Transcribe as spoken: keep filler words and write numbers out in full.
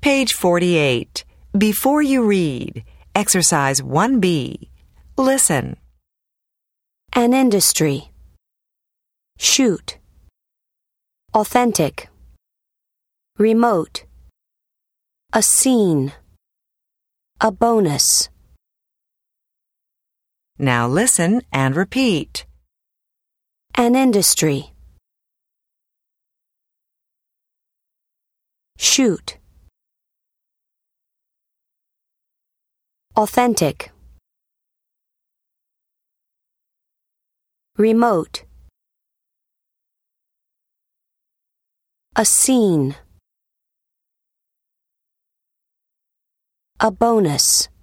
Page forty-eight. Before you read, exercise one B. Listen. An industry. Shoot. Authentic. Remote. A scene. A bonus. Now listen and repeat. An industry. Shoot. Authentic. Remote. A scene. A bonus.